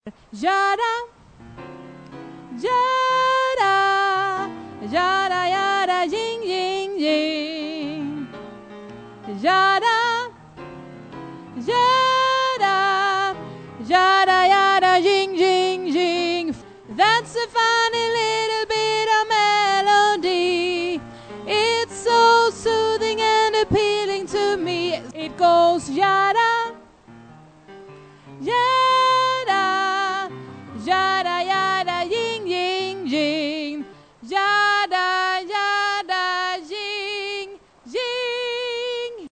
Jada, jada, jada, yada, jing, jing, jing. Jada, jada, jada, yada, jing, jing, jing. That's the fun.